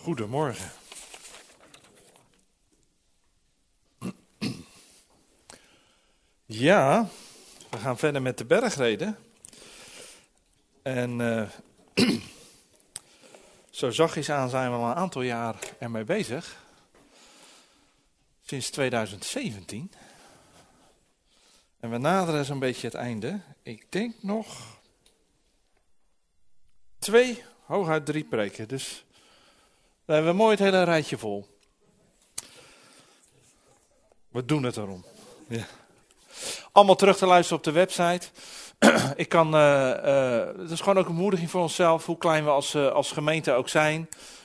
Goedemorgen. Ja, we gaan verder met de bergreden. En zo zachtjes aan zijn we al een aantal jaar ermee bezig. Sinds 2017. En we naderen zo'n beetje het einde. Ik denk nog 2, hooguit 3 preken. Dus dan hebben we mooi het hele rijtje vol. We doen het erom. Ja. Allemaal terug te luisteren op de website. Het is gewoon ook een bemoediging voor onszelf, hoe klein we als gemeente ook zijn.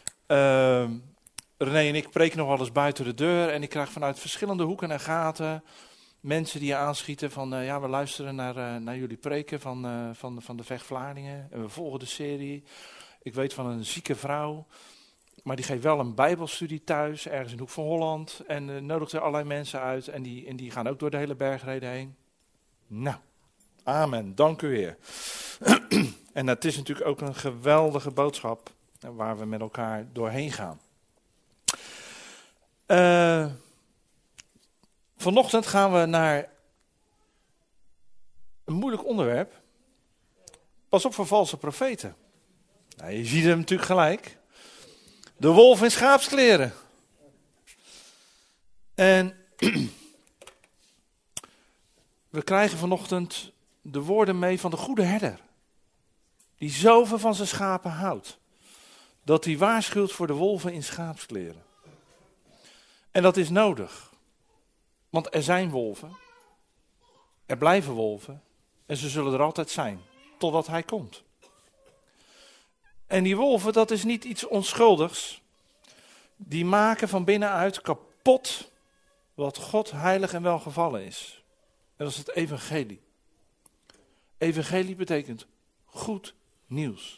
René en ik preken nog wel eens buiten de deur en ik krijg vanuit verschillende hoeken en gaten mensen die je aanschieten van we luisteren naar jullie preken van de Vecht Vlaardingen en we volgen de serie. Ik weet van een zieke vrouw, maar die geeft wel een bijbelstudie thuis, ergens in de hoek van Holland en nodigt er allerlei mensen uit en die gaan ook door de hele bergreden heen. Nou, amen, dank u weer. En het is natuurlijk ook een geweldige boodschap waar we met elkaar doorheen gaan. Vanochtend gaan we naar een moeilijk onderwerp. Pas op voor valse profeten. Nou, je ziet hem natuurlijk gelijk. De wolf in schaapskleren. En we krijgen vanochtend de woorden mee van de goede herder. Die zoveel van zijn schapen houdt. Dat hij waarschuwt voor de wolven in schaapskleren. En dat is nodig. Want er zijn wolven. Er blijven wolven. En ze zullen er altijd zijn. Totdat hij komt. En die wolven, dat is niet iets onschuldigs. Die maken van binnenuit kapot wat God heilig en welgevallen is. En dat is het evangelie. Evangelie betekent goed nieuws.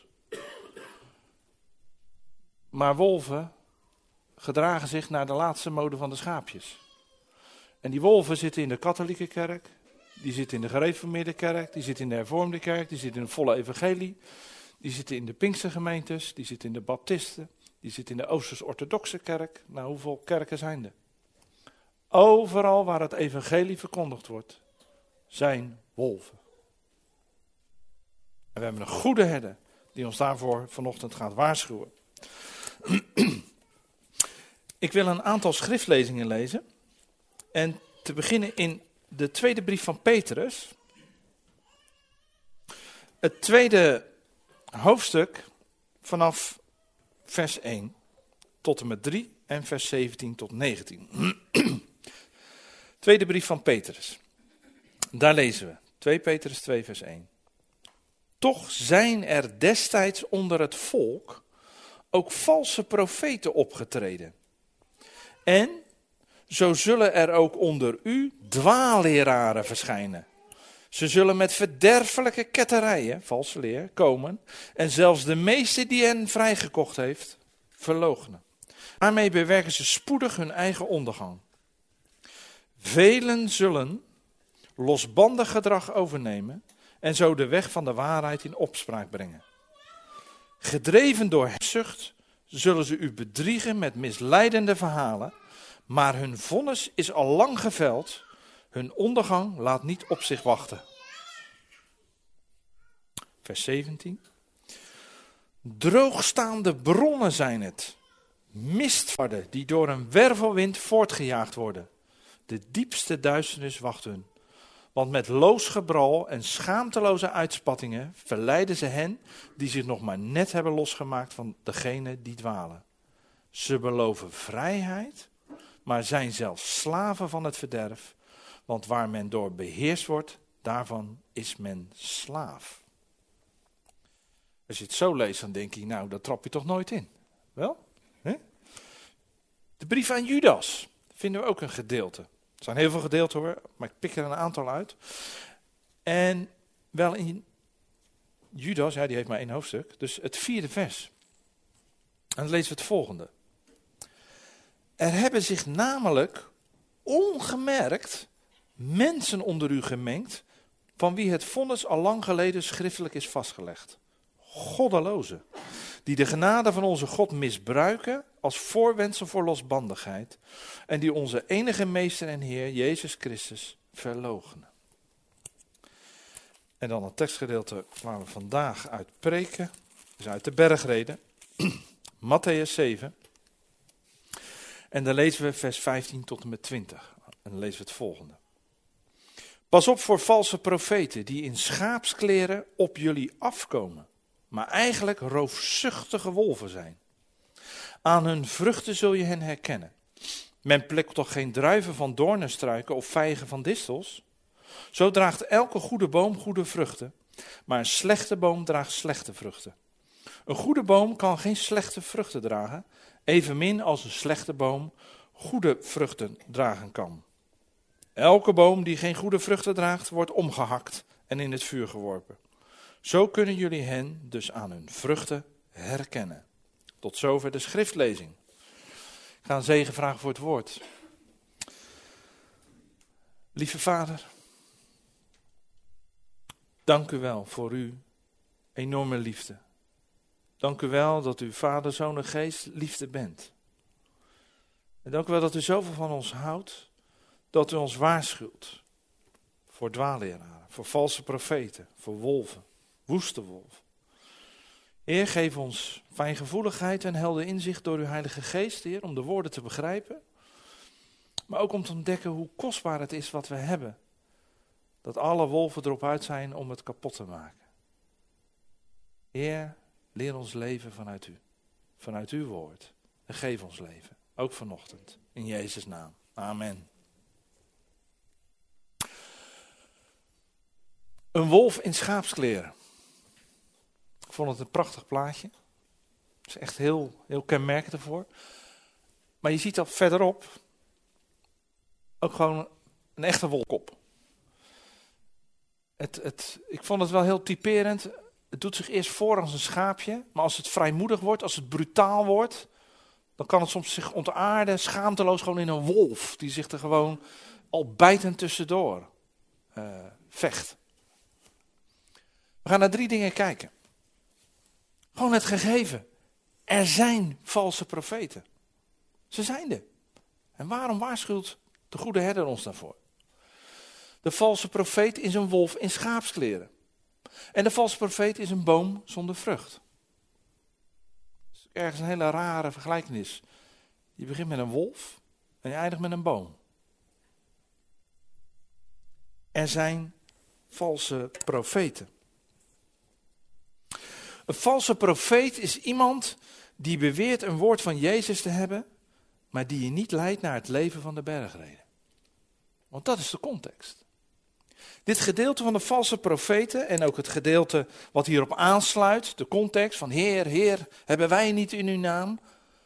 Maar wolven gedragen zich naar de laatste mode van de schaapjes. En die wolven zitten in de katholieke kerk, die zitten in de gereformeerde kerk, die zitten in de hervormde kerk, die zitten in de volle evangelie, die zitten in de Pinkstergemeentes, die zitten in de baptisten, die zitten in de Oosters-orthodoxe kerk. Nou, hoeveel kerken zijn er? Overal waar het evangelie verkondigd wordt, zijn wolven. En we hebben een goede herder die ons daarvoor vanochtend gaat waarschuwen. Ik wil een aantal schriftlezingen lezen. En te beginnen in de tweede brief van Petrus. Het tweede hoofdstuk vanaf vers 1 tot en met 3 en vers 17 tot 19. Tweede brief van Petrus. Daar lezen we. 2 Petrus 2 vers 1. Toch zijn er destijds onder het volk ook valse profeten opgetreden. En zo zullen er ook onder u dwaalleraren verschijnen. Ze zullen met verderfelijke ketterijen, valse leer, komen en zelfs de meeste die hen vrijgekocht heeft, verloochenen. Daarmee bewerken ze spoedig hun eigen ondergang. Velen zullen losbandig gedrag overnemen en zo de weg van de waarheid in opspraak brengen. Gedreven door hebzucht zullen ze u bedriegen met misleidende verhalen, maar hun vonnis is al lang geveld, hun ondergang laat niet op zich wachten. Vers 17. Droogstaande bronnen zijn het, mistvaarden die door een wervelwind voortgejaagd worden. De diepste duisternis wacht hun. Want met loos gebral en schaamteloze uitspattingen verleiden ze hen die zich nog maar net hebben losgemaakt van degene die dwalen. Ze beloven vrijheid, maar zijn zelfs slaven van het verderf. Want waar men door beheerst wordt, daarvan is men slaaf. Als je het zo leest, dan denk je, nou, daar trap je toch nooit in. Wel? Hè? De brief aan Judas vinden we ook een gedeelte. Er zijn heel veel gedeelten hoor, maar ik pik er een aantal uit. En wel in Judas, ja, die heeft maar 1 hoofdstuk, dus het 4e vers. En dan lezen we het volgende. Er hebben zich namelijk ongemerkt mensen onder u gemengd, van wie het vonnis al lang geleden schriftelijk is vastgelegd. Goddelozen, die de genade van onze God misbruiken als voorwendsel voor losbandigheid en die onze enige meester en Heer, Jezus Christus, verloochenen. En dan het tekstgedeelte waar we vandaag uit preken, is uit de bergreden, Mattheüs 7. En dan lezen we vers 15 tot en met 20. En dan lezen we het volgende. Pas op voor valse profeten die in schaapskleren op jullie afkomen, maar eigenlijk roofzuchtige wolven zijn. Aan hun vruchten zul je hen herkennen. Men plukt toch geen druiven van doornenstruiken of vijgen van distels? Zo draagt elke goede boom goede vruchten, maar een slechte boom draagt slechte vruchten. Een goede boom kan geen slechte vruchten dragen, evenmin als een slechte boom goede vruchten dragen kan. Elke boom die geen goede vruchten draagt, wordt omgehakt en in het vuur geworpen. Zo kunnen jullie hen dus aan hun vruchten herkennen. Tot zover de schriftlezing. Ik ga een zegen vragen voor het woord. Lieve Vader, dank u wel voor uw enorme liefde. Dank u wel dat u Vader, Zoon en Geest liefde bent. En dank u wel dat u zoveel van ons houdt, dat u ons waarschuwt voor dwaalleraren, voor valse profeten, voor wolven, woeste wolven. Heer, geef ons fijngevoeligheid en helder inzicht door uw Heilige Geest, Heer, om de woorden te begrijpen. Maar ook om te ontdekken hoe kostbaar het is wat we hebben. Dat alle wolven erop uit zijn om het kapot te maken. Heer, leer ons leven vanuit u. Vanuit uw woord. En geef ons leven. Ook vanochtend. In Jezus' naam. Amen. Een wolf in schaapskleren. Ik vond het een prachtig plaatje. Het is echt heel kenmerkend ervoor. Maar je ziet al verderop ook gewoon een echte wolfkop. Ik vond het wel heel typerend. Het doet zich eerst voor als een schaapje, maar als het vrijmoedig wordt, als het brutaal wordt, dan kan het soms zich ontaarden, schaamteloos gewoon in een wolf, die zich er gewoon al bijtend tussendoor vecht. We gaan naar 3 dingen kijken. Gewoon het gegeven. Er zijn valse profeten. Ze zijn er. En waarom waarschuwt de goede herder ons daarvoor? De valse profeet is een wolf in schaapskleren. En de valse profeet is een boom zonder vrucht. Dat is ergens een hele rare vergelijkenis. Je begint met een wolf en je eindigt met een boom. Er zijn valse profeten. Een valse profeet is iemand die beweert een woord van Jezus te hebben, maar die je niet leidt naar het leven van de bergreden. Want dat is de context. Dit gedeelte van de valse profeten en ook het gedeelte wat hierop aansluit, de context van Heer, Heer, hebben wij niet in uw naam?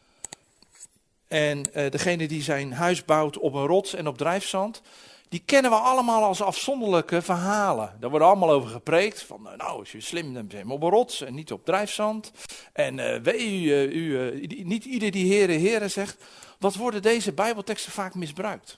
En degene die zijn huis bouwt op een rots en op drijfzand, die kennen we allemaal als afzonderlijke verhalen. Daar wordt allemaal over gepreekt. Van, nou, als je slim bent, ben je op een rots en niet op drijfzand. En niet ieder die Heere, Heere zegt. Wat worden deze Bijbelteksten vaak misbruikt?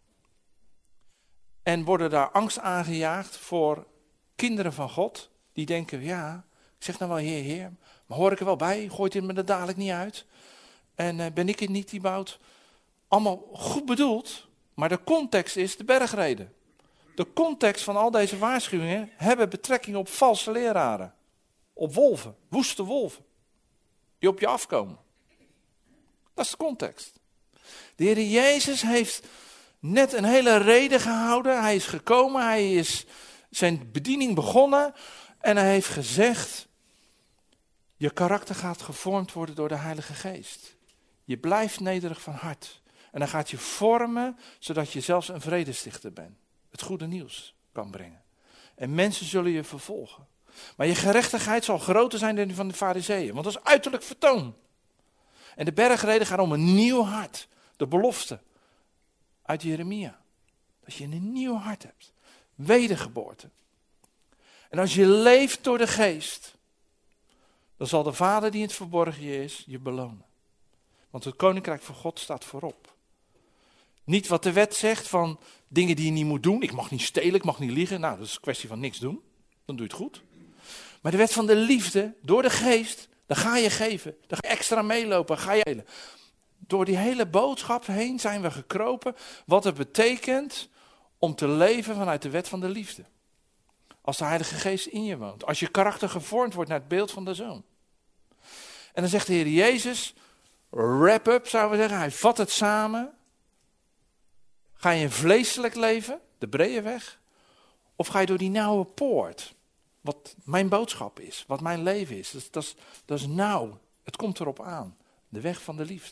En worden daar angst aangejaagd voor kinderen van God. Die denken, ja, ik zeg nou wel Heer, Heer. Maar hoor ik er wel bij? Gooit hij me er dadelijk niet uit? En ben ik het niet die bouwt? Allemaal goed bedoeld. Maar de context is de bergreden. De context van al deze waarschuwingen hebben betrekking op valse leraren. Op wolven, woeste wolven. Die op je afkomen. Dat is de context. De Heer Jezus heeft net een hele reden gehouden. Hij is gekomen, hij is zijn bediening begonnen. En hij heeft gezegd, je karakter gaat gevormd worden door de Heilige Geest. Je blijft nederig van hart. En dan gaat je vormen, zodat je zelfs een vredestichter bent. Het goede nieuws kan brengen. En mensen zullen je vervolgen. Maar je gerechtigheid zal groter zijn dan die van de Farizeeën. Want dat is uiterlijk vertoon. En de bergreden gaat om een nieuw hart. De belofte uit Jeremia. Dat je een nieuw hart hebt. Wedergeboorte. En als je leeft door de geest, dan zal de Vader die in het verborgen is, je belonen. Want het koninkrijk van God staat voorop. Niet wat de wet zegt van dingen die je niet moet doen. Ik mag niet stelen, ik mag niet liegen. Nou, dat is een kwestie van niks doen. Dan doe je het goed. Maar de wet van de liefde, door de geest, dan ga je geven. Dan ga je extra meelopen, ga je delen. door die hele boodschap heen zijn we gekropen wat het betekent om te leven vanuit de wet van de liefde. Als de Heilige Geest in je woont. Als je karakter gevormd wordt naar het beeld van de Zoon. En dan zegt de Heer Jezus, wrap up zouden we zeggen, hij vat het samen. Ga je een vleeselijk leven, de brede weg? Of ga je door die nauwe poort? Wat mijn boodschap is, wat mijn leven is. Dat is nauw. Het komt erop aan. De weg van de liefde.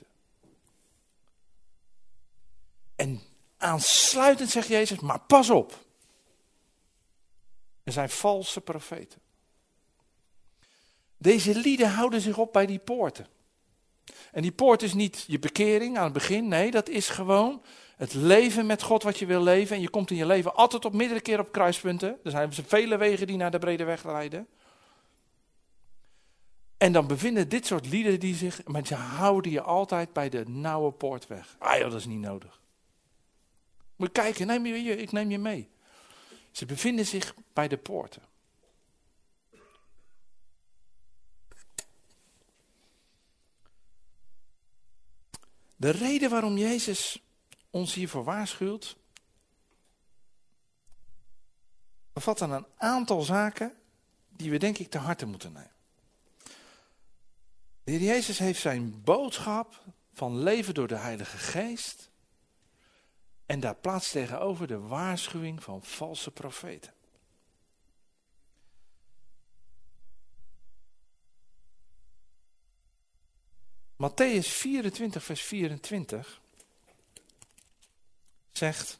En aansluitend zegt Jezus, maar pas op. Er zijn valse profeten. Deze lieden houden zich op bij die poorten. En die poort is niet je bekering aan het begin. Nee, dat is gewoon het leven met God wat je wil leven. En je komt in je leven altijd op meerdere keer op kruispunten. Er zijn vele wegen die naar de brede weg leiden. En dan bevinden dit soort lieden die zich, maar ze houden je altijd bij de nauwe poort weg. Ah joh, dat is niet nodig. Moet je kijken, ik neem je mee. Ze bevinden zich bij de poorten. De reden waarom Jezus ons hiervoor waarschuwt, bevat dan een aantal zaken die we denk ik te harte moeten nemen. De Heer Jezus heeft zijn boodschap van leven door de Heilige Geest en daar plaatst tegenover de waarschuwing van valse profeten. Mattheüs 24 vers 24 zegt,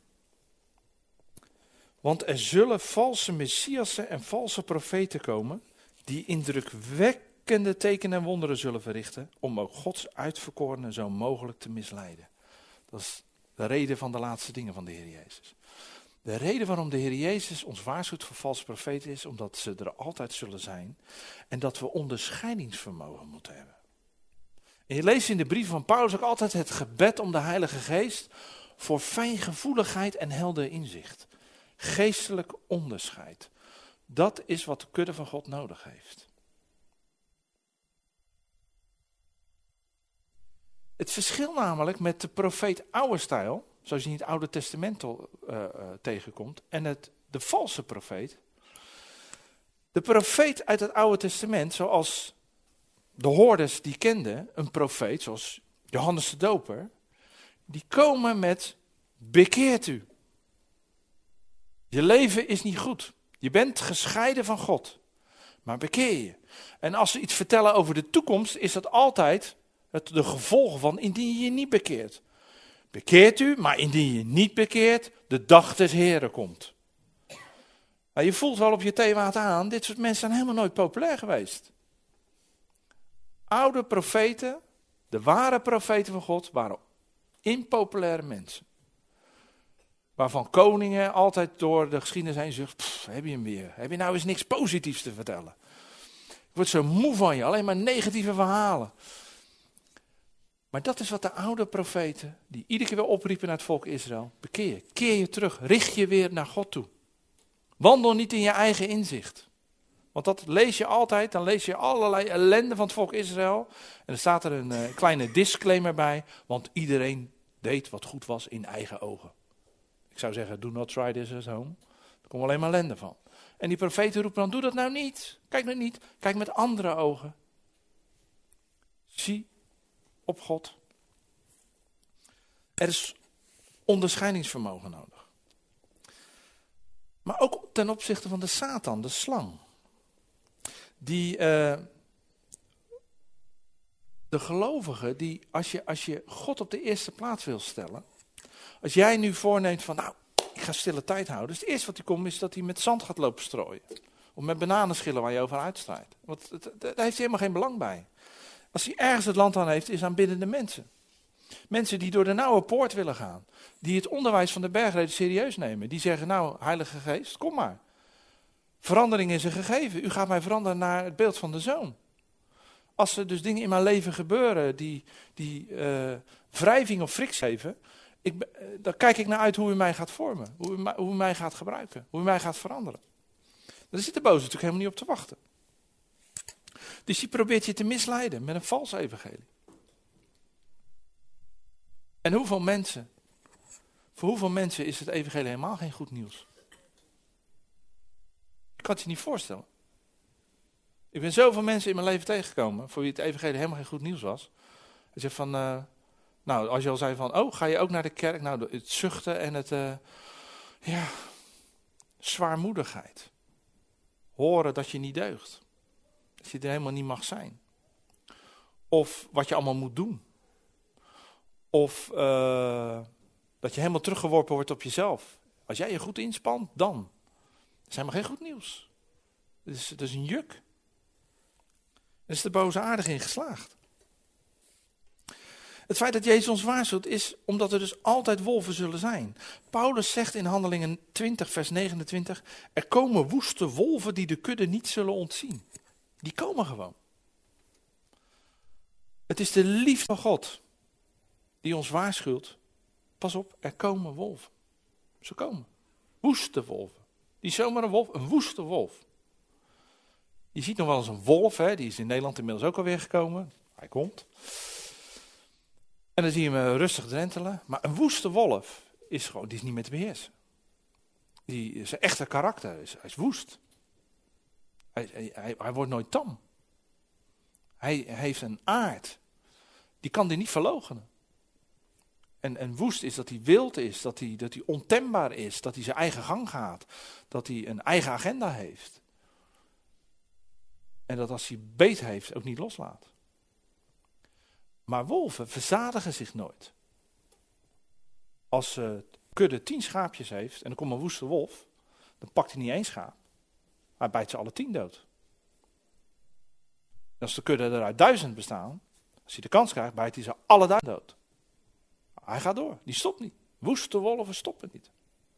want er zullen valse messiassen en valse profeten komen die indrukwekkende tekenen en wonderen zullen verrichten om ook Gods uitverkorenen zo mogelijk te misleiden. Dat is de reden van de laatste dingen van de Heer Jezus. De reden waarom de Heer Jezus ons waarschuwt voor valse profeten is omdat ze er altijd zullen zijn en dat we onderscheidingsvermogen moeten hebben. En je leest in de brief van Paulus ook altijd het gebed om de Heilige Geest voor fijngevoeligheid en helder inzicht. Geestelijk onderscheid. Dat is wat de kudde van God nodig heeft. Het verschil namelijk met de profeet oude stijl, zoals je in het Oude Testament tegenkomt, en de valse profeet. De profeet uit het Oude Testament, zoals de hoorders die kenden, een profeet zoals Johannes de Doper, die komen met bekeert u. Je leven is niet goed. Je bent gescheiden van God. Maar bekeer je. En als ze iets vertellen over de toekomst, is dat altijd de gevolgen van indien je je niet bekeert. Bekeert u, maar indien je niet bekeert, de dag des Heren komt. Nou, je voelt wel op je theewater aan, dit soort mensen zijn helemaal nooit populair geweest. Oude profeten, de ware profeten van God, waren impopulaire mensen. Waarvan koningen altijd door de geschiedenis heen zeggen, heb je hem weer? Heb je nou eens niks positiefs te vertellen? Ik word zo moe van je, alleen maar negatieve verhalen. Maar dat is wat de oude profeten, die iedere keer weer opriepen naar het volk Israël, bekeer. Keer je terug, richt je weer naar God toe. Wandel niet in je eigen inzicht. Want dat lees je altijd, dan lees je allerlei ellende van het volk Israël. En er staat er een kleine disclaimer bij, want iedereen deed wat goed was in eigen ogen. Ik zou zeggen, do not try this at home. Er komt alleen maar ellende van. En die profeten roepen dan, doe dat nou niet. Kijk nou niet, kijk met andere ogen. Zie op God. Er is onderscheidingsvermogen nodig. Maar ook ten opzichte van de Satan, de slang. Die, de gelovigen, die als je God op de eerste plaats wil stellen. Als jij nu voorneemt van, nou, ik ga stille tijd houden. Dus het eerste wat hij komt is dat hij met zand gaat lopen strooien. Of met bananenschillen waar je over uitstrijdt. Want daar heeft hij helemaal geen belang bij. Als hij ergens het land aan heeft, is aan biddende mensen. Mensen die door de nauwe poort willen gaan. Die het onderwijs van de bergreden serieus nemen. Die zeggen, nou, Heilige Geest, kom maar. Verandering is een gegeven. U gaat mij veranderen naar het beeld van de Zoon. Als er dus dingen in mijn leven gebeuren die wrijving of frictie geven, dan kijk ik naar uit hoe u mij gaat vormen. Hoe u mij gaat gebruiken. Hoe u mij gaat veranderen. Daar zit de boze natuurlijk helemaal niet op te wachten. Dus die probeert je te misleiden met een vals evangelie. En voor hoeveel mensen is het evangelie helemaal geen goed nieuws? Ik kan het je niet voorstellen. Ik ben zoveel mensen in mijn leven tegengekomen voor wie het evangelie helemaal geen goed nieuws was. Hij zegt van, nou, als je al zei van, oh, ga je ook naar de kerk? Nou, het zuchten en het, zwaarmoedigheid. Horen dat je niet deugt. Dat je er helemaal niet mag zijn. Of wat je allemaal moet doen. Of dat je helemaal teruggeworpen wordt op jezelf. Als jij je goed inspant, dan. Dat is helemaal geen goed nieuws. Dat is een juk. Daar is de boze aardig in geslaagd. Het feit dat Jezus ons waarschuwt is omdat er dus altijd wolven zullen zijn. Paulus zegt in Handelingen 20 vers 29, er komen woeste wolven die de kudde niet zullen ontzien. Die komen gewoon. Het is de liefde van God die ons waarschuwt. Pas op, er komen wolven. Ze komen. Woeste wolven. Die is zomaar een wolf, een woeste wolf. Je ziet nog wel eens een wolf, hè? Die is in Nederland inmiddels ook alweer gekomen. Hij komt. En dan zie je hem rustig drentelen. Maar een woeste wolf is gewoon, die is niet meer te beheersen. Zijn echte karakter hij is woest. Hij wordt nooit tam. Hij heeft een aard. Die kan die niet verloochenen. En woest is dat hij wild is, dat hij ontembaar is, dat hij zijn eigen gang gaat. Dat hij een eigen agenda heeft. En dat als hij beet heeft ook niet loslaat. Maar wolven verzadigen zich nooit. Als de kudde 10 schaapjes heeft en er komt een woeste wolf, dan pakt hij niet 1 schaap. Hij bijt ze alle 10 dood. En als de kudde er uit 1000 bestaan, als hij de kans krijgt, bijt hij ze alle 1000 dood. Hij gaat door, die stopt niet. Woeste wolven stoppen niet.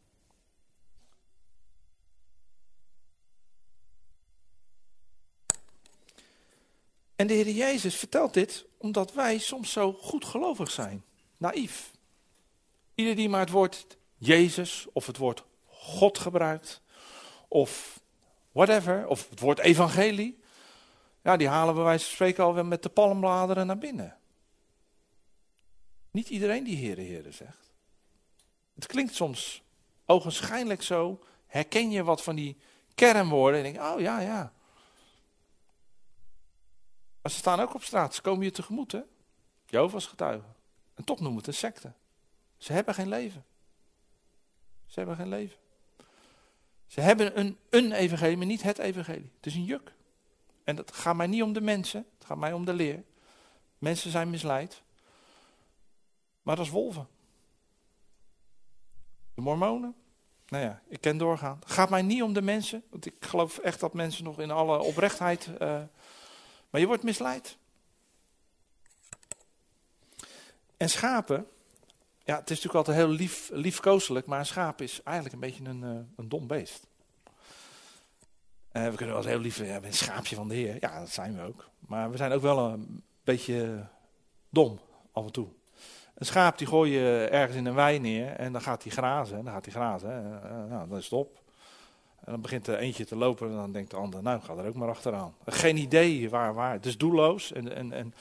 En de Heer Jezus vertelt dit omdat wij soms zo goedgelovig zijn. Naïef. Ieder die maar het woord Jezus of het woord God gebruikt. Of whatever. Of het woord evangelie. Ja, die halen we bij wijze van spreken alweer met de palmbladeren naar binnen. Niet iedereen die Heere, Heere zegt. Het klinkt soms ogenschijnlijk zo. Herken je wat van die kernwoorden en denk oh ja. Maar ze staan ook op straat, ze komen je tegemoet, hè? Jehovah's getuigen. En toch noemen het een secte. Ze hebben geen leven. Ze hebben geen leven. Ze hebben een evangelie, maar niet het evangelie. Het is een juk. En dat gaat mij niet om de mensen, het gaat mij om de leer. Mensen zijn misleid. Maar dat is wolven. De mormonen, nou ja, ik kan doorgaan. Het gaat mij niet om de mensen, want ik geloof echt dat mensen nog in alle oprechtheid... maar je wordt misleid. En schapen, ja, het is natuurlijk altijd heel liefkozelijk, maar een schaap is eigenlijk een beetje een dom beest. We kunnen wel eens heel lief, een schaapje van de Heer, ja, dat zijn we ook. Maar we zijn ook wel een beetje dom af en toe. Een schaap die gooi je ergens in een wei neer en dan gaat hij grazen. Nou, dan is het op. En dan begint er eentje te lopen en dan denkt de ander, nou, ga er ook maar achteraan. Geen idee waar. Het is doelloos. En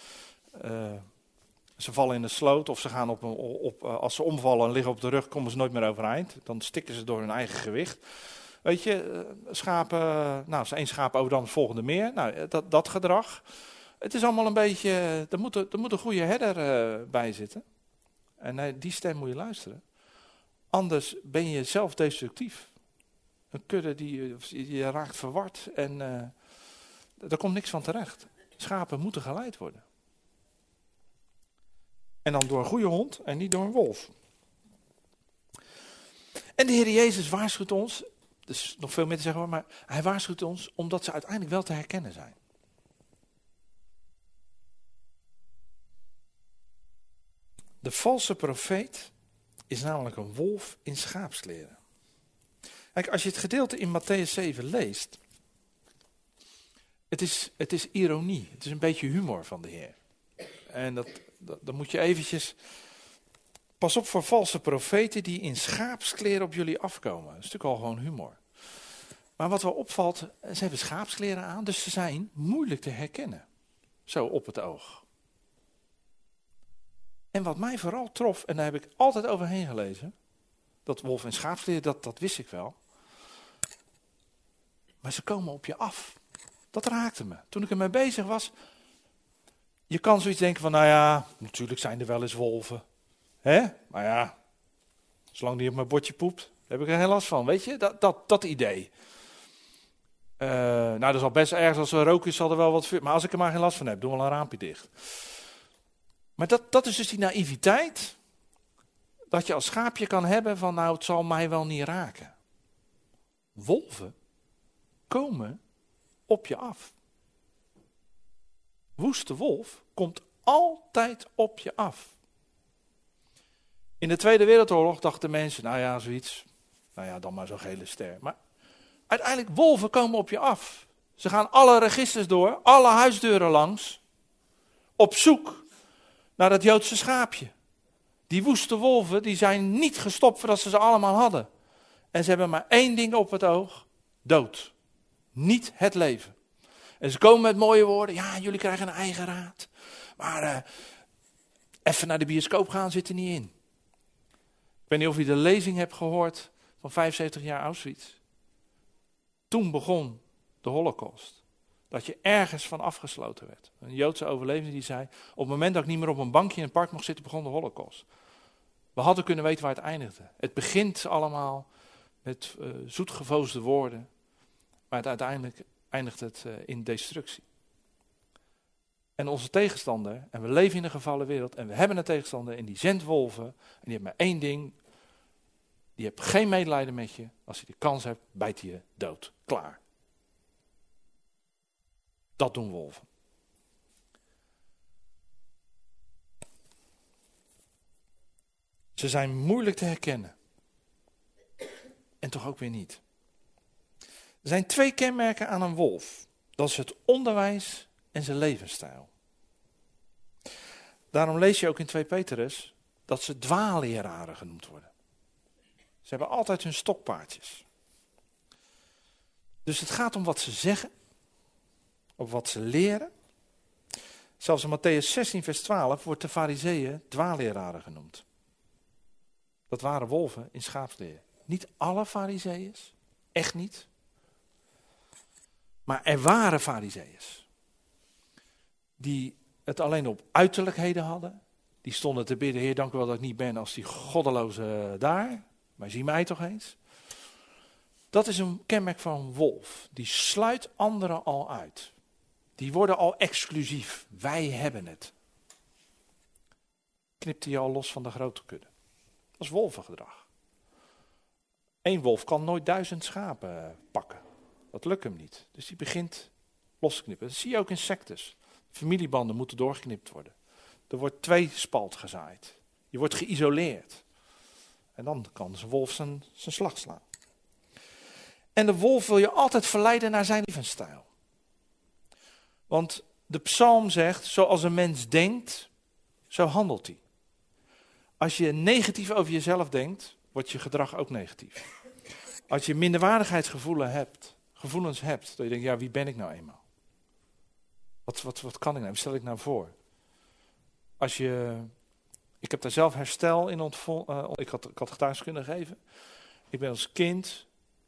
ze vallen in de sloot of ze gaan als ze omvallen en liggen op de rug, komen ze nooit meer overeind. Dan stikken ze door hun eigen gewicht. Weet je, schapen, nou, als 1 schaap over dan het volgende meer. Nou, dat gedrag. Het is allemaal een beetje, er moet een goede herder bij zitten. En naar die stem moet je luisteren. Anders ben je zelfdestructief. Een kudde die raakt verward en er komt niks van terecht. Schapen moeten geleid worden. En dan door een goede hond en niet door een wolf. En de Heer Jezus waarschuwt ons, dus nog veel meer te zeggen, maar hij waarschuwt ons omdat ze uiteindelijk wel te herkennen zijn. De valse profeet is namelijk een wolf in schaapskleren. Kijk, als je het gedeelte in Mattheüs 7 leest, het is ironie, het is een beetje humor van de Heer. En dan moet je eventjes, pas op voor valse profeten die in schaapskleren op jullie afkomen. Dat is natuurlijk al gewoon humor. Maar wat wel opvalt, ze hebben schaapskleren aan, dus ze zijn moeilijk te herkennen. Zo op het oog. En wat mij vooral trof, en daar heb ik altijd overheen gelezen, dat wolf en schaapsleer, dat wist ik wel. Maar ze komen op je af. Dat raakte me. Toen ik ermee bezig was, je kan zoiets denken van, nou ja, natuurlijk zijn er wel eens wolven. Hè? Maar ja, zolang die op mijn bordje poept, heb ik er geen last van. Weet je, dat idee. Nou, dat is al best ergens, als er rook is, zal er wel wat vuur. Maar als ik er maar geen last van heb, doe wel een raampje dicht. Maar dat is dus die naïviteit, dat je als schaapje kan hebben van, nou, het zal mij wel niet raken. Wolven komen op je af. Woeste wolf komt altijd op je af. In de Tweede Wereldoorlog dachten mensen, nou ja, zoiets, nou ja, dan maar zo'n gele ster. Maar uiteindelijk, wolven komen op je af. Ze gaan alle registers door, alle huisdeuren langs, op zoek naar dat Joodse schaapje. Die woeste wolven, die zijn niet gestopt voordat ze allemaal hadden. En ze hebben maar één ding op het oog, dood. Niet het leven. En ze komen met mooie woorden, ja, jullie krijgen een eigen raad. Maar even naar de bioscoop gaan zit er niet in. Ik weet niet of je de lezing hebt gehoord van 75 jaar Auschwitz. Toen begon de Holocaust. Dat je ergens van afgesloten werd. Een Joodse overlevende die zei, op het moment dat ik niet meer op een bankje in het park mocht zitten, begon de Holocaust. We hadden kunnen weten waar het eindigde. Het begint allemaal met zoetgevoosde woorden, maar uiteindelijk eindigt het in destructie. En onze tegenstander, en we leven in een gevallen wereld, en we hebben een tegenstander, en die zendt wolven, en die heeft maar één ding, die heeft geen medelijden met je. Als hij de kans hebt, bijt hij je dood. Klaar. Dat doen wolven. Ze zijn moeilijk te herkennen. En toch ook weer niet. Er zijn 2 kenmerken aan een wolf. Dat is het onderwijs en zijn levensstijl. Daarom lees je ook in 2 Petrus dat ze dwaalleraren genoemd worden. Ze hebben altijd hun stokpaardjes. Dus het gaat om wat ze zeggen, op wat ze leren. Zelfs in Mattheüs 16 vers 12 wordt de farizeeën dwaalleraren genoemd. Dat waren wolven in schaapsleer. Niet alle farizeeën, echt niet. Maar er waren farizeeërs die het alleen op uiterlijkheden hadden. Die stonden te bidden, Heer, dank u wel dat ik niet ben als die goddeloze daar. Maar zie mij toch eens. Dat is een kenmerk van een wolf. Die sluit anderen al uit. Die worden al exclusief. Wij hebben het. Knipt hij al los van de grote kudde. Dat is wolvengedrag. Eén wolf kan nooit 1000 schapen pakken. Dat lukt hem niet. Dus die begint los te knippen. Dat zie je ook in sectes. Familiebanden moeten doorgeknipt worden. Er wordt tweespalt gezaaid. Je wordt geïsoleerd. En dan kan zijn wolf zijn slag slaan. En de wolf wil je altijd verleiden naar zijn levensstijl. Want de psalm zegt, zoals een mens denkt, zo handelt hij. Als je negatief over jezelf denkt, wordt je gedrag ook negatief. Als je minderwaardigheidsgevoelens hebt, dat je denkt, ja, wie ben ik nou eenmaal? Wat kan ik nou? Wat stel ik nou voor? Ik heb daar zelf herstel in ontvangen. Ik had getuigenis gegeven. Ik ben als kind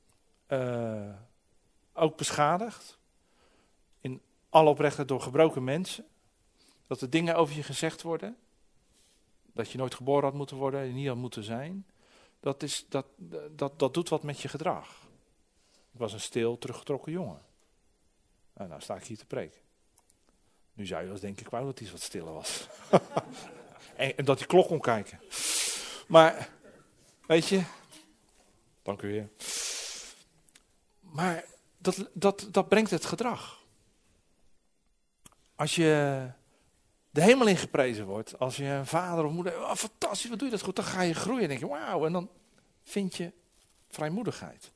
ook beschadigd. In alle oprechtheid door gebroken mensen. Dat er dingen over je gezegd worden. Dat je nooit geboren had moeten worden en niet had moeten zijn. Dat doet wat met je gedrag. Ik was een stil, teruggetrokken jongen. Nou sta ik hier te preken. Nu zou je wel eens denken, ik wou dat hij wat stiller was. en dat hij klok kon kijken. Maar, weet je, dank u weer. Maar dat brengt het gedrag. Als je de hemel in geprezen wordt, als je een vader of moeder, oh, fantastisch, wat doe je dat goed, dan ga je groeien en denk je, wauw, en dan vind je vrijmoedigheid.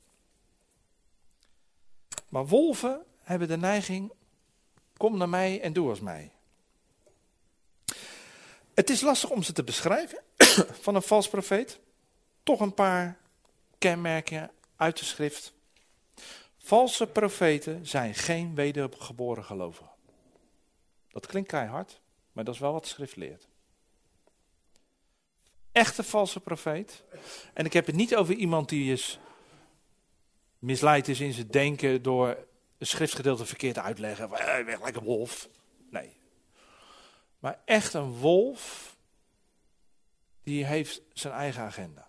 Maar wolven hebben de neiging, kom naar mij en doe als mij. Het is lastig om ze te beschrijven van een vals profeet. Toch een paar kenmerken uit de schrift. Valse profeten zijn geen wedergeboren gelovigen. Dat klinkt keihard, maar dat is wel wat de schrift leert. echte valse profeet. En ik heb het niet over iemand die is misleid is in zijn denken door een schriftgedeelte verkeerd uit te leggen. Weg lijkt een wolf. Nee. Maar echt een wolf, die heeft zijn eigen agenda.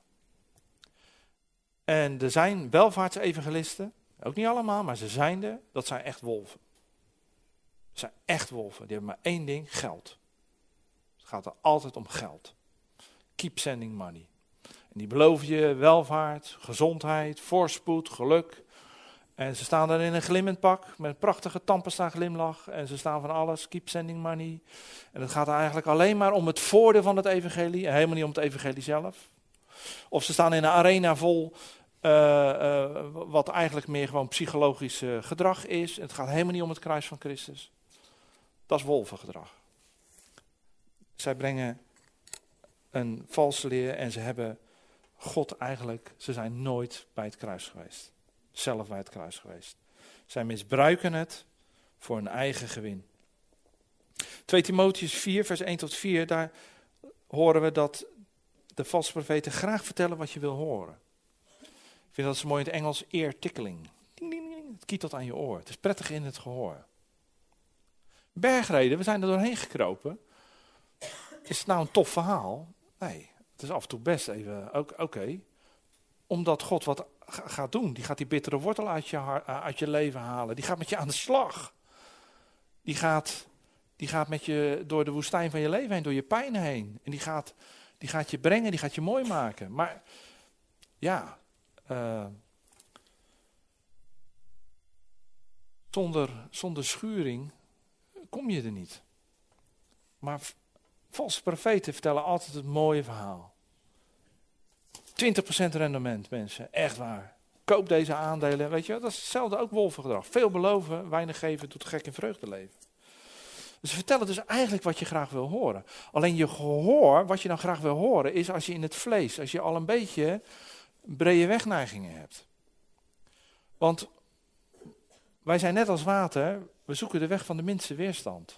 En er zijn welvaartsevangelisten, ook niet allemaal, maar ze zijn er. Dat zijn echt wolven. Dat zijn echt wolven. Die hebben maar één ding, geld. Het gaat er altijd om geld. Keep sending money. En die beloven je welvaart, gezondheid, voorspoed, geluk. En ze staan dan in een glimmend pak met een prachtige tandpasta glimlach. En ze staan van alles, keep sending money. En het gaat eigenlijk alleen maar om het voordeel van het evangelie en helemaal niet om het evangelie zelf. Of ze staan in een arena vol wat eigenlijk meer gewoon psychologisch gedrag is. Het gaat helemaal niet om het kruis van Christus. Dat is wolvengedrag. Zij brengen een valse leer en ze hebben God eigenlijk, ze zijn nooit bij het kruis geweest. Zelf bij het kruis geweest. Zij misbruiken het voor hun eigen gewin. 2 Timotheüs 4, vers 1 tot 4, daar horen we dat de valse profeten graag vertellen wat je wil horen. Ik vind dat zo mooi in het Engels, ear tickling. Ding, ding, ding. Het kietelt aan je oor. Het is prettig in het gehoor. Bergreden, we zijn er doorheen gekropen. Is het nou een tof verhaal? Nee, het is af en toe best even oké. Omdat God wat gaat doen. Die gaat die bittere wortel uit je leven halen. Die gaat met je aan de slag. Die gaat met je door de woestijn van je leven heen, door je pijn heen. En die gaat je brengen, die gaat je mooi maken. Maar ja, zonder schuring kom je er niet. Maar valse profeten vertellen altijd het mooie verhaal. 20% rendement, mensen. Echt waar. Koop deze aandelen. Weet je, dat is hetzelfde ook wolvengedrag. Veel beloven, weinig geven, doet gek in vreugde leven. Dus ze vertellen dus eigenlijk wat je graag wil horen. Alleen je gehoor, wat je dan graag wil horen, is als je in het vlees, als je al een beetje brede wegneigingen hebt. Want wij zijn net als water, we zoeken de weg van de minste weerstand.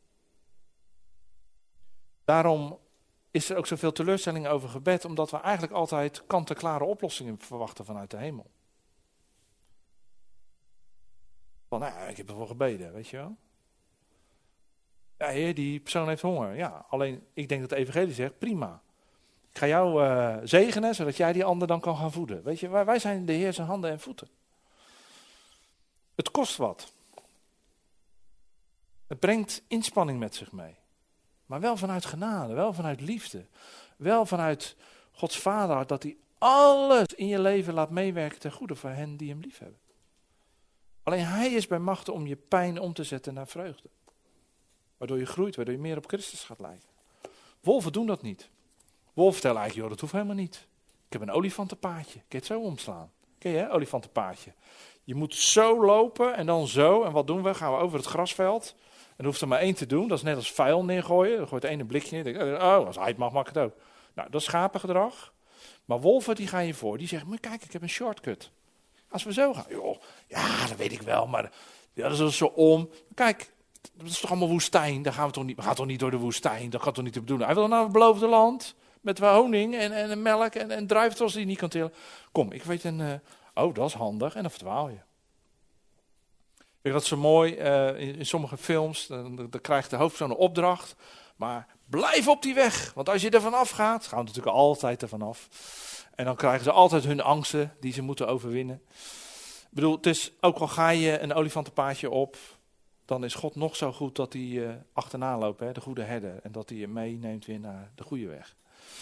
Daarom is er ook zoveel teleurstelling over gebed, omdat we eigenlijk altijd kant-en-klare oplossingen verwachten vanuit de hemel. Van, nou, ik heb ervoor gebeden, weet je wel. Ja, heer, die persoon heeft honger. Ja, alleen, ik denk dat de evangelie zegt, prima. Ik ga jou zegenen, zodat jij die ander dan kan gaan voeden. Weet je, wij zijn de Heer zijn handen en voeten. Het kost wat. Het brengt inspanning met zich mee. Maar wel vanuit genade, wel vanuit liefde. Wel vanuit Gods Vader, dat hij alles in je leven laat meewerken ten goede voor hen die hem liefhebben. Alleen hij is bij machten om je pijn om te zetten naar vreugde. Waardoor je groeit, waardoor je meer op Christus gaat lijken. Wolven doen dat niet. Wolven vertellen eigenlijk, joh, dat hoeft helemaal niet. Ik heb een olifantenpaadje, kun je het zo omslaan? Ken je, hè? Olifantenpaadje. Je moet zo lopen en dan zo. En wat doen we? Gaan we over het grasveld. En er hoeft er maar één te doen. Dat is net als vuil neergooien. Dan gooit de ene een blikje neer. Denk, oh, als hij het mag, mag ik het ook. Nou, dat is schapengedrag. Maar wolven, die gaan je voor. Die zeggen, maar kijk, ik heb een shortcut. Als we zo gaan. Joh, ja, dat weet ik wel. Maar ja, dat is zo om. Kijk, dat is toch allemaal woestijn. Daar gaan we toch niet. We gaan toch niet door de woestijn. Dat gaat toch niet te bedoelen. Hij wil naar het beloofde land. Met honing en melk en druiventros die je niet kan tillen. Kom, ik weet oh, dat is handig. En dan verdwaal je. Ik dat zo mooi, in sommige films, dan krijgt de hoofdpersoon een opdracht. Maar blijf op die weg, want als je er vanaf gaat, gaan we natuurlijk altijd er vanaf. En dan krijgen ze altijd hun angsten die ze moeten overwinnen. Ik bedoel, het is, ook al ga je een olifantenpaadje op, dan is God nog zo goed dat hij achterna loopt, hè, de goede herder. En dat hij je meeneemt weer naar de goede weg.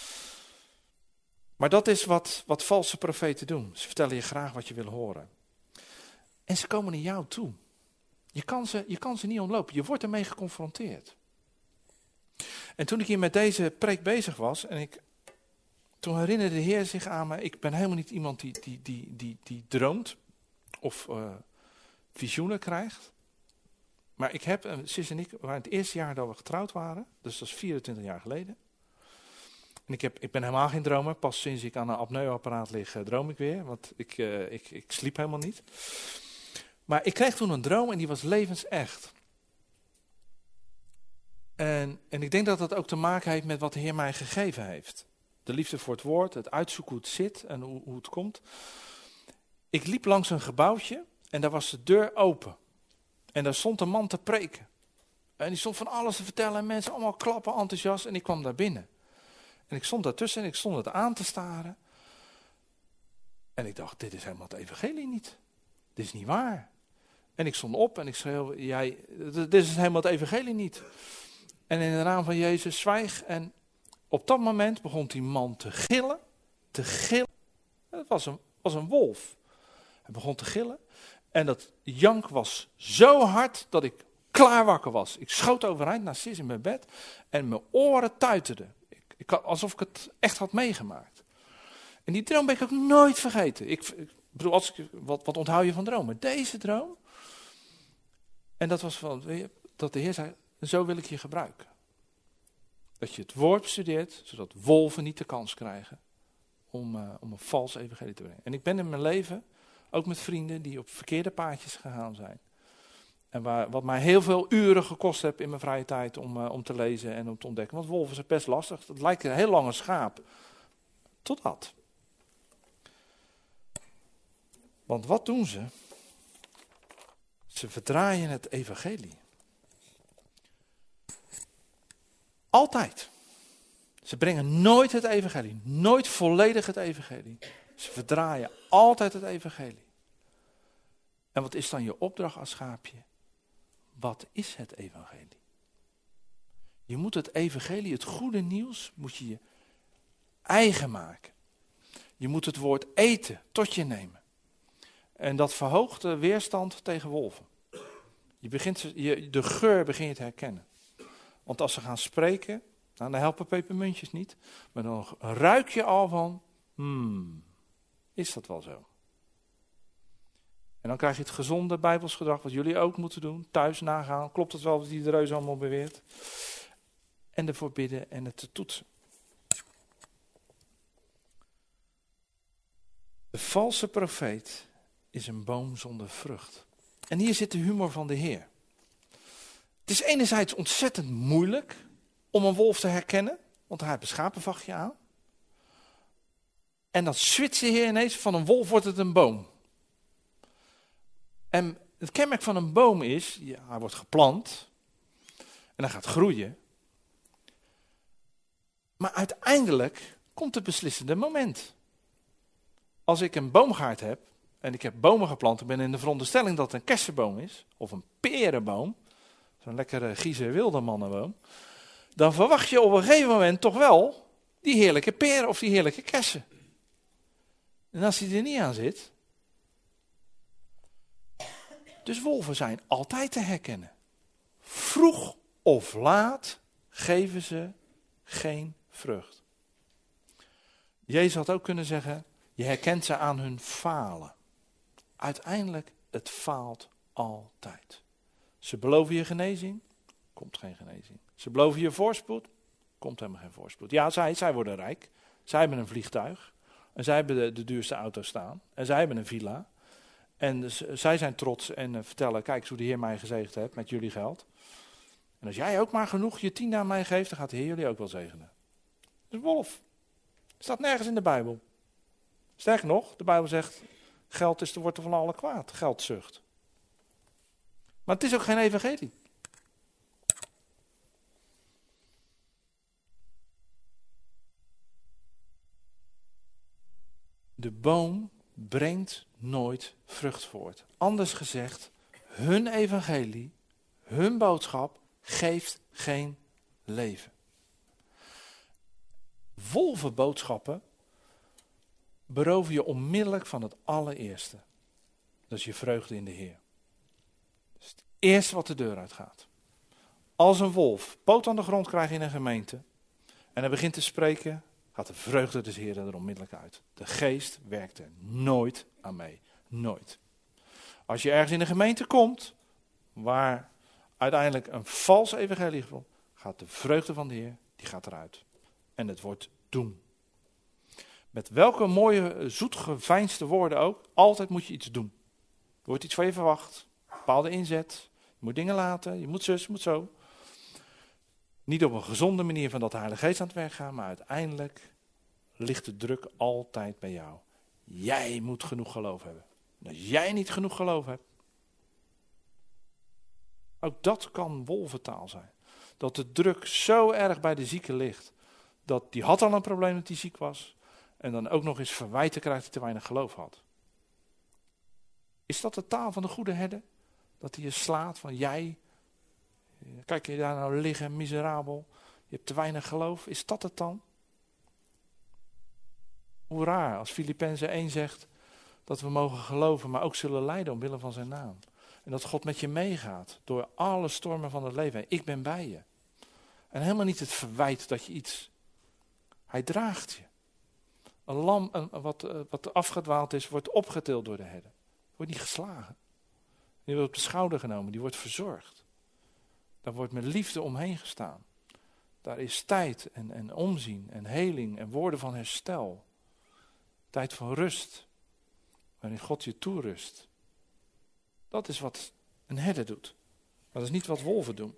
Maar dat is wat valse profeten doen. Ze vertellen je graag wat je wil horen. En ze komen naar jou toe. Je kan ze niet ontlopen. Je wordt ermee geconfronteerd. En toen ik hier met deze preek bezig was, toen herinnerde de Heer zich aan me, ik ben helemaal niet iemand die droomt of visioenen krijgt. Maar ik heb, Sis en ik, waren het eerste jaar dat we getrouwd waren, dus dat is 24 jaar geleden. En ik ben helemaal geen dromer, pas sinds ik aan een apneuapparaat lig, droom ik weer, want ik sliep helemaal niet. Maar ik kreeg toen een droom en die was levensecht. En ik denk dat dat ook te maken heeft met wat de Heer mij gegeven heeft. De liefde voor het woord, het uitzoeken hoe het zit en hoe het komt. Ik liep langs een gebouwtje en daar was de deur open. En daar stond een man te preken. En die stond van alles te vertellen en mensen allemaal klappen, enthousiast. En ik kwam daar binnen. En ik stond daartussen en ik stond het aan te staren. En ik dacht, dit is helemaal het evangelie niet. Dit is niet waar. En ik stond op en ik schreeuw, dit is helemaal het evangelie niet. En in de naam van Jezus, zwijg. En op dat moment begon die man te gillen. Het was een wolf. Hij begon te gillen. En dat jank was zo hard dat ik klaar wakker was. Ik schoot overeind naar Sis in mijn bed. En mijn oren tuiterden. Alsof ik het echt had meegemaakt. En die droom ben ik ook nooit vergeten. Ik bedoel, wat onthoud je van dromen? Deze droom. En dat was dat de Heer zei, zo wil ik je gebruiken. Dat je het woord bestudeert, zodat wolven niet de kans krijgen om een vals evangelie te brengen. En ik ben in mijn leven, ook met vrienden die op verkeerde paadjes gegaan zijn. En wat mij heel veel uren gekost heeft in mijn vrije tijd om te lezen en om te ontdekken. Want wolven zijn best lastig. Het lijkt een heel lange schaap. Totdat. Want wat doen ze? Ze verdraaien het evangelie. Altijd. Ze brengen nooit het evangelie. Nooit volledig het evangelie. Ze verdraaien altijd het evangelie. En wat is dan je opdracht als schaapje? Wat is het evangelie? Je moet het evangelie, het goede nieuws, moet je eigen maken. Je moet het woord eten tot je nemen. En dat verhoogt de weerstand tegen wolven. De geur begin je te herkennen. Want als ze gaan spreken, dan helpen pepermuntjes niet. Maar dan ruik je al van, is dat wel zo? En dan krijg je het gezonde bijbelsgedrag, wat jullie ook moeten doen. Thuis nagaan, klopt het wel wat die de reus allemaal beweert? En ervoor bidden en het te toetsen. De valse profeet is een boom zonder vrucht. En hier zit de humor van de Heer. Het is enerzijds ontzettend moeilijk om een wolf te herkennen, want hij heeft een schapenvachtje aan. En dan switcht de Heer ineens, van een wolf wordt het een boom. En het kenmerk van een boom is, hij wordt geplant en hij gaat groeien. Maar uiteindelijk komt het beslissende moment. Als ik een boomgaard heb en ik heb bomen geplant, ik ben in de veronderstelling dat het een kersenboom is, of een perenboom, zo'n lekkere Giese Wildermannenboom, dan verwacht je op een gegeven moment toch wel die heerlijke peren of die heerlijke kersen. En als die er niet aan zit. Dus wolven zijn altijd te herkennen. Vroeg of laat geven ze geen vrucht. Jezus had ook kunnen zeggen, je herkent ze aan hun falen. Uiteindelijk, het faalt altijd. Ze beloven je genezing, komt geen genezing. Ze beloven je voorspoed, komt helemaal geen voorspoed. Ja, zij worden rijk. Zij hebben een vliegtuig. En zij hebben de duurste auto staan. En zij hebben een villa. En dus, zij zijn trots en vertellen, kijk eens hoe de Heer mij gezegend heeft met jullie geld. En als jij ook maar genoeg je 10 aan mij geeft, dan gaat de Heer jullie ook wel zegenen. Dus wolf. Staat nergens in de Bijbel. Sterker nog, de Bijbel zegt, geld is de wortel van alle kwaad. Geldzucht. Maar het is ook geen evangelie. De boom brengt nooit vrucht voort. Anders gezegd, hun evangelie, hun boodschap geeft geen leven. Wolvenboodschappen beroven je onmiddellijk van het allereerste. Dat is je vreugde in de Heer. Dat is het eerste wat de deur uitgaat. Als een wolf poot aan de grond krijgt in een gemeente en hij begint te spreken, gaat de vreugde des Heeren er onmiddellijk uit. De geest werkt er nooit aan mee. Nooit. Als je ergens in een gemeente komt, waar uiteindelijk een vals evangelie komt, gaat de vreugde van de Heer, die gaat eruit. En het wordt doen. Met welke mooie, zoetgeveinsde woorden ook, altijd moet je iets doen. Er wordt iets van je verwacht, een bepaalde inzet, je moet dingen laten, je moet zus, je moet zo. Niet op een gezonde manier van dat de Heilige Geest aan het werk gaat, maar uiteindelijk ligt de druk altijd bij jou. Jij moet genoeg geloof hebben. En als jij niet genoeg geloof hebt, ook dat kan wolventaal zijn. Dat de druk zo erg bij de zieke ligt, dat die had al een probleem dat hij ziek was, en dan ook nog eens verwijten krijgt dat hij te weinig geloof had. Is dat de taal van de goede herder? Dat hij je slaat van jij, kijk je daar nou liggen, miserabel, je hebt te weinig geloof. Is dat het dan? Hoe raar als Filippenzen 1 zegt dat we mogen geloven, maar ook zullen lijden omwille van zijn naam. En dat God met je meegaat door alle stormen van het leven. Ik ben bij je. En helemaal niet het verwijt dat je iets. Hij draagt je. Een lam wat afgedwaald is, wordt opgetild door de herder. Wordt niet geslagen. Die wordt op de schouder genomen, die wordt verzorgd. Daar wordt met liefde omheen gestaan. Daar is tijd en omzien en heling en woorden van herstel. Tijd van rust, waarin God je toerust. Dat is wat een herder doet. Maar dat is niet wat wolven doen.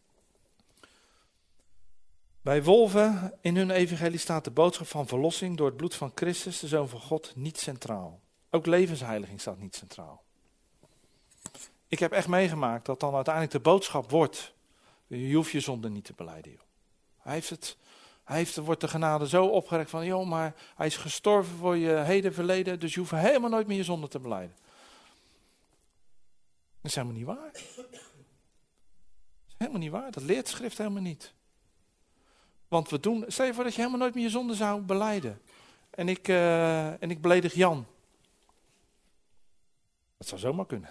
Bij wolven in hun evangelie staat de boodschap van verlossing door het bloed van Christus, de Zoon van God, niet centraal. Ook levensheiliging staat niet centraal. Ik heb echt meegemaakt dat dan uiteindelijk de boodschap wordt, je hoeft je zonde niet te belijden, joh. Wordt de genade zo opgerekt van, joh, maar hij is gestorven voor je heden verleden, dus je hoeft helemaal nooit meer je zonde te belijden. Dat is helemaal niet waar. Dat is helemaal niet waar, dat leert de schrift helemaal niet. Want stel je voor dat je helemaal nooit meer je zonde zou belijden. En ik beledig Jan. Dat zou zomaar kunnen.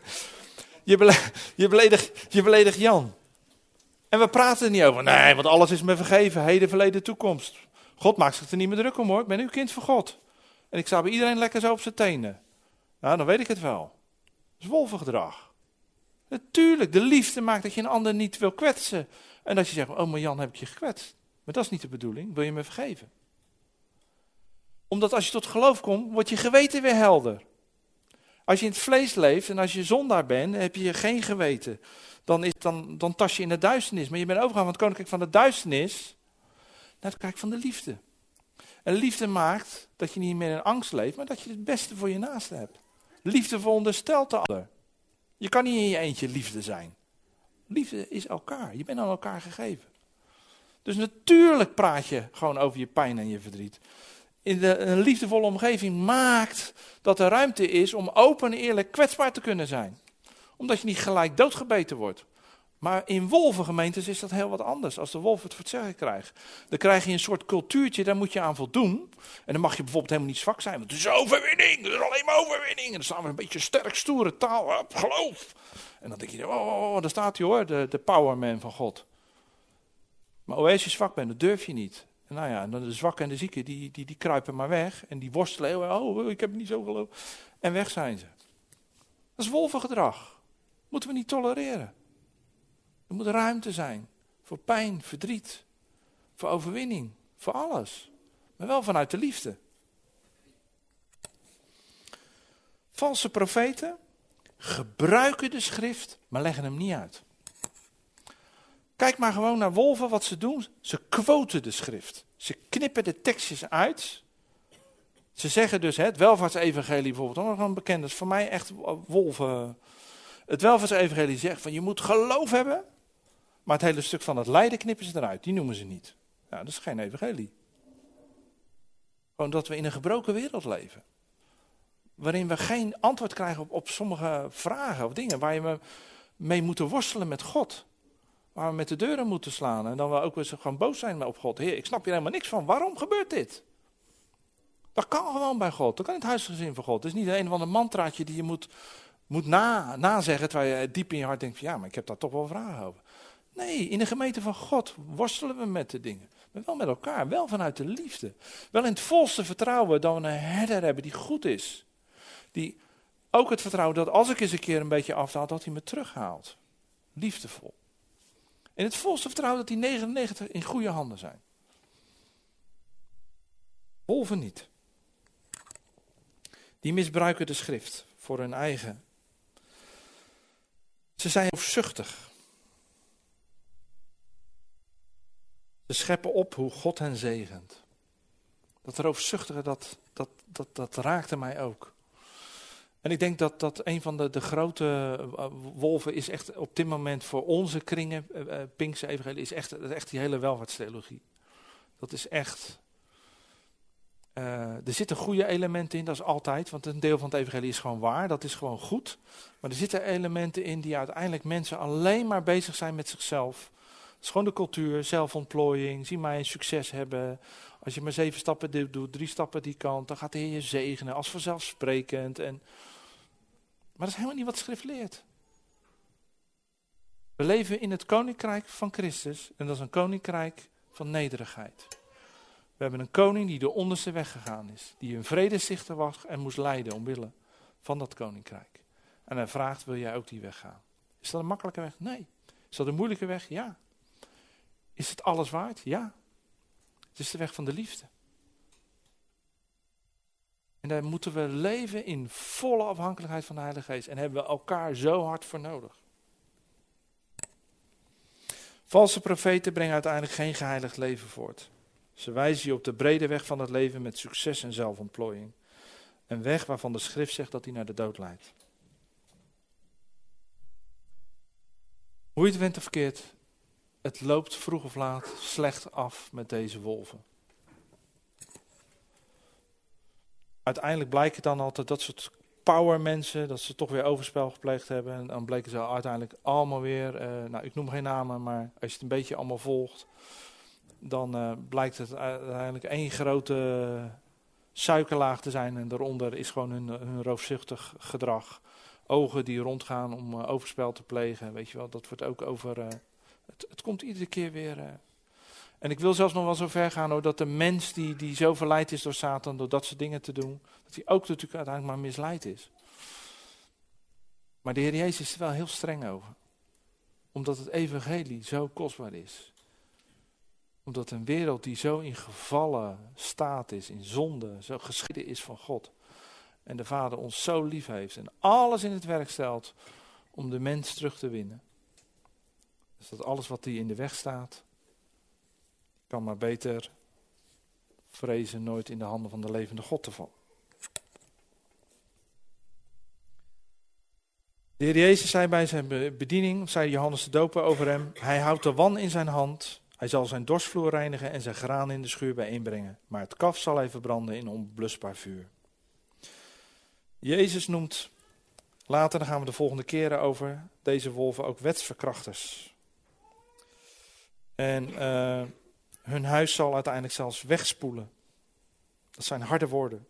je beledigt Jan. En we praten er niet over. Nee, want alles is me vergeven. Heden, verleden, toekomst. God maakt zich er niet meer druk om, hoor. Ik ben uw kind van God. En ik sta bij iedereen lekker zo op zijn tenen. Nou, dan weet ik het wel. Dat is wolvengedrag. Natuurlijk, de liefde maakt dat je een ander niet wil kwetsen. En dat je zegt, oh, maar Jan, heb ik je gekwetst. Maar dat is niet de bedoeling. Wil je me vergeven? Omdat als je tot geloof komt, wordt je geweten weer helder. Als je in het vlees leeft en als je zondaar bent, heb je geen geweten. Dan tas je in de duisternis. Maar je bent overgegaan van het koninkrijk van de duisternis naar het koninkrijk van de liefde. En liefde maakt dat je niet meer in angst leeft, maar dat je het beste voor je naaste hebt. Liefde veronderstelt de ander. Je kan niet in je eentje liefde zijn. Liefde is elkaar. Je bent aan elkaar gegeven. Dus natuurlijk praat je gewoon over je pijn en je verdriet. Een liefdevolle omgeving maakt dat er ruimte is om open en eerlijk kwetsbaar te kunnen zijn. Omdat je niet gelijk doodgebeten wordt. Maar in wolvengemeentes is dat heel wat anders. Als de wolf het voor het zeggen krijgt. Dan krijg je een soort cultuurtje, daar moet je aan voldoen. En dan mag je bijvoorbeeld helemaal niet zwak zijn. Want het is overwinning, het is alleen maar overwinning. En dan staan we een beetje sterk, stoere taal, geloof. En dan denk je, daar staat hij hoor, de powerman van God. Maar als je zwak bent, dat durf je niet. En nou ja, en dan de zwakken en de zieken, die kruipen maar weg. En die worstelen, ik heb niet zo geloof. En weg zijn ze. Dat is wolvengedrag. Moeten we niet tolereren. Er moet ruimte zijn. Voor pijn, verdriet. Voor overwinning. Voor alles. Maar wel vanuit de liefde. Valse profeten gebruiken de schrift, maar leggen hem niet uit. Kijk maar gewoon naar wolven wat ze doen. Ze quoten de schrift. Ze knippen de tekstjes uit. Ze zeggen dus, het welvaartsevangelie bijvoorbeeld, nog een bekend, dat is voor mij echt wolven. Het welvaartsevangelie zegt van je moet geloof hebben, maar het hele stuk van het lijden knippen ze eruit. Die noemen ze niet. Ja, dat is geen evangelie. Gewoon dat we in een gebroken wereld leven. Waarin we geen antwoord krijgen op sommige vragen of dingen waar je mee moet worstelen met God. Waar we met de deuren moeten slaan. En dan we ook eens gewoon boos zijn op God. Heer, ik snap hier helemaal niks van. Waarom gebeurt dit? Dat kan gewoon bij God. Dat kan in het huisgezin van God. Het is niet een of ander mantraatje die je moet nazeggen. Terwijl je diep in je hart denkt van ja, maar ik heb daar toch wel vragen over. Nee, in de gemeente van God worstelen we met de dingen. Maar wel met elkaar. Wel vanuit de liefde. Wel in het volste vertrouwen dat we een herder hebben die goed is. Die ook het vertrouwen dat als ik eens een keer een beetje afdaal, dat hij me terughaalt. Liefdevol. In het volste vertrouwen dat die 99 in goede handen zijn. Wolven niet. Die misbruiken de schrift voor hun eigen. Ze zijn hoofdzuchtig. Ze scheppen op hoe God hen zegent. Dat roofzuchtige, dat raakte mij ook. En ik denk dat een van de grote wolven is echt op dit moment voor onze kringen, Pinkse Evangelie, is echt die hele welvaartstheologie. Dat is echt... er zitten goede elementen in, dat is altijd, want een deel van het evangelie is gewoon waar, dat is gewoon goed. Maar er zitten elementen in die uiteindelijk mensen alleen maar bezig zijn met zichzelf. Het is gewoon de cultuur, zelfontplooiing, zie mij een succes hebben. Als je maar 7 stappen doet, 3 stappen die kant, dan gaat de Heer je zegenen als vanzelfsprekend. Maar dat is helemaal niet wat schrift leert. We leven in het koninkrijk van Christus en dat is een koninkrijk van nederigheid. We hebben een koning die de onderste weg gegaan is. Die een vredestichter was en moest lijden omwille van dat koninkrijk. En hij vraagt, wil jij ook die weg gaan? Is dat een makkelijke weg? Nee. Is dat een moeilijke weg? Ja. Is het alles waard? Ja. Het is de weg van de liefde. En daar moeten we leven in volle afhankelijkheid van de Heilige Geest. En hebben we elkaar zo hard voor nodig. Valse profeten brengen uiteindelijk geen geheiligd leven voort. Ze wijzen je op de brede weg van het leven met succes en zelfontplooiing. Een weg waarvan de schrift zegt dat hij naar de dood leidt. Hoe je het went of verkeerd, het loopt vroeg of laat slecht af met deze wolven. Uiteindelijk blijkt het dan altijd dat soort powermensen, dat ze toch weer overspel gepleegd hebben. En dan bleken ze uiteindelijk allemaal weer, ik noem geen namen, maar als je het een beetje allemaal volgt, dan blijkt het uiteindelijk één grote suikerlaag te zijn. En daaronder is gewoon hun roofzuchtig gedrag. Ogen die rondgaan om overspel te plegen, weet je wel. Dat wordt ook over, het komt iedere keer weer. En ik wil zelfs nog wel zo ver gaan, hoor, dat de mens die zo verleid is door Satan, door dat soort dingen te doen, dat hij ook natuurlijk uiteindelijk maar misleid is. Maar de Heer Jezus is er wel heel streng over. Omdat het evangelie zo kostbaar is. Omdat een wereld die zo in gevallen staat is, in zonde, zo gescheiden is van God. En de Vader ons zo lief heeft en alles in het werk stelt om de mens terug te winnen. Dus dat alles wat die in de weg staat, kan maar beter vrezen nooit in de handen van de levende God te vallen. De Heer Jezus zei bij zijn bediening, zei Johannes de Doper over hem, hij houdt de wan in zijn hand, hij zal zijn dorsvloer reinigen en zijn graan in de schuur bijeenbrengen, maar het kaf zal hij verbranden in onblusbaar vuur. Jezus noemt, later dan gaan we de volgende keren over, deze wolven ook wetsverkrachters. En hun huis zal uiteindelijk zelfs wegspoelen. Dat zijn harde woorden.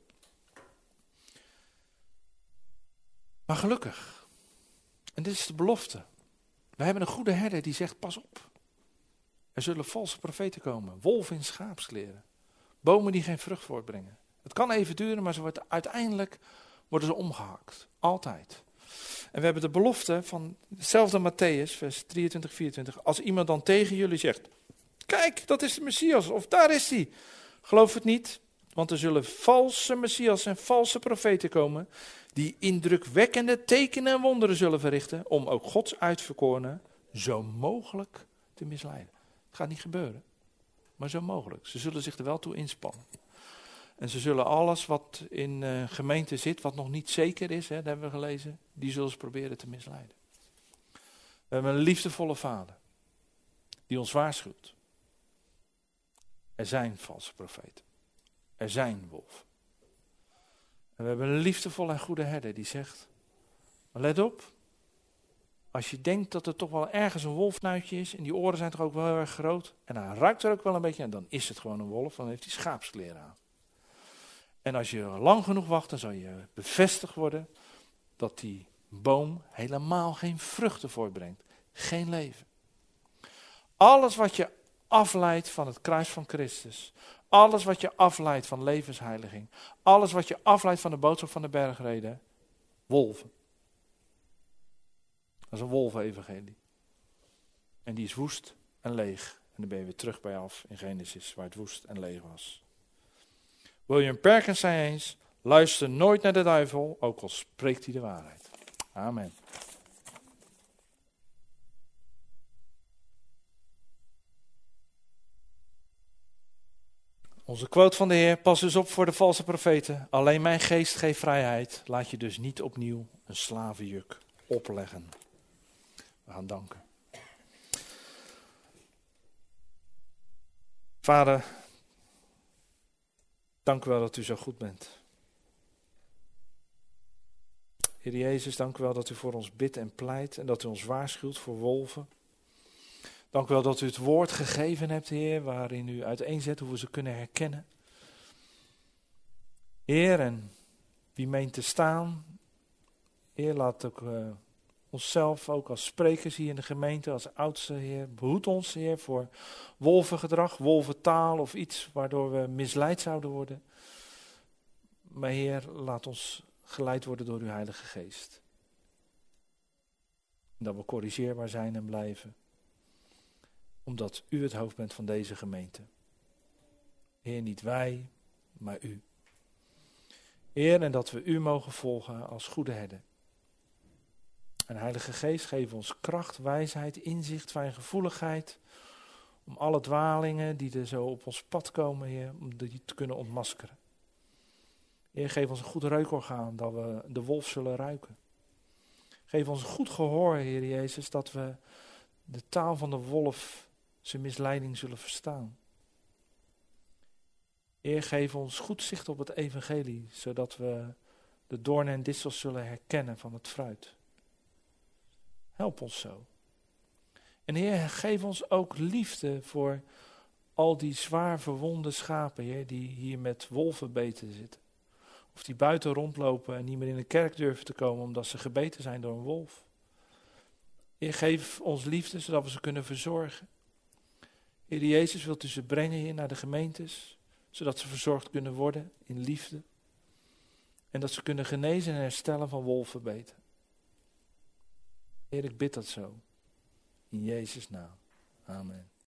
Maar gelukkig, en dit is de belofte, we hebben een goede herder die zegt, pas op. Er zullen valse profeten komen, wolven in schaapskleren, bomen die geen vrucht voortbrengen. Het kan even duren, maar uiteindelijk worden ze omgehakt. Altijd. En we hebben de belofte van hetzelfde Matthäus, vers 23, 24. Als iemand dan tegen jullie zegt, kijk, dat is de Messias, of daar is hij. Geloof het niet, want er zullen valse Messias en valse profeten komen, die indrukwekkende tekenen en wonderen zullen verrichten, om ook Gods uitverkorenen zo mogelijk te misleiden. Het gaat niet gebeuren, maar zo mogelijk. Ze zullen zich er wel toe inspannen. En ze zullen alles wat in gemeente zit, wat nog niet zeker is, dat hebben we gelezen, die zullen ze proberen te misleiden. We hebben een liefdevolle Vader, die ons waarschuwt. Er zijn valse profeten. Er zijn wolven. En we hebben een liefdevolle en goede herder die zegt, maar let op, als je denkt dat er toch wel ergens een wolfnuitje is, en die oren zijn toch ook wel heel erg groot, en hij ruikt er ook wel een beetje, en dan is het gewoon een wolf, dan heeft hij schaapskleren aan. En als je lang genoeg wacht, dan zal je bevestigd worden dat die boom helemaal geen vruchten voortbrengt. Geen leven. Alles wat je afleidt van het kruis van Christus. Alles wat je afleidt van levensheiliging. Alles wat je afleidt van de boodschap van de bergreden. Wolven. Dat is een wolvenevangelie. En die is woest en leeg. En dan ben je weer terug bij af in Genesis, waar het woest en leeg was. William Perkins zei eens, luister nooit naar de duivel, ook al spreekt hij de waarheid. Amen. Onze quote van de Heer, pas dus op voor de valse profeten. Alleen mijn geest geeft vrijheid. Laat je dus niet opnieuw een slavenjuk opleggen. We gaan danken. Vader, dank u wel dat u zo goed bent. Heer Jezus, dank u wel dat u voor ons bidt en pleit en dat u ons waarschuwt voor wolven. Dank u wel dat u het woord gegeven hebt, Heer, waarin u uiteenzet hoe we ze kunnen herkennen. Heer, en wie meent te staan, Heer, laat ook onszelf ook als sprekers hier in de gemeente, als oudste, Heer, behoed ons, Heer, voor wolvengedrag, wolventaal of iets waardoor we misleid zouden worden. Maar Heer, laat ons geleid worden door uw Heilige Geest. En dat we corrigeerbaar zijn en blijven. Omdat u het hoofd bent van deze gemeente. Heer, niet wij, maar u. Heer, en dat we u mogen volgen als goede herder. En Heilige Geest, geef ons kracht, wijsheid, inzicht, fijngevoeligheid. Om alle dwalingen die er zo op ons pad komen, Heer, om die te kunnen ontmaskeren. Heer, geef ons een goed reukorgaan, dat we de wolf zullen ruiken. Geef ons goed gehoor, Heer Jezus, dat we de taal van de wolf, zijn misleiding zullen verstaan. Heer, geef ons goed zicht op het evangelie, zodat we de doornen en distels zullen herkennen van het fruit. Help ons zo. En Heer, geef ons ook liefde voor al die zwaar verwonde schapen, Heer, die hier met wolvenbeten zitten. Of die buiten rondlopen en niet meer in de kerk durven te komen omdat ze gebeten zijn door een wolf. Heer, geef ons liefde zodat we ze kunnen verzorgen. Heer Jezus, wilt u ze brengen hier naar de gemeentes, zodat ze verzorgd kunnen worden in liefde. En dat ze kunnen genezen en herstellen van wolvenbeten. Heer, ik bid dat zo. In Jezus' naam. Amen.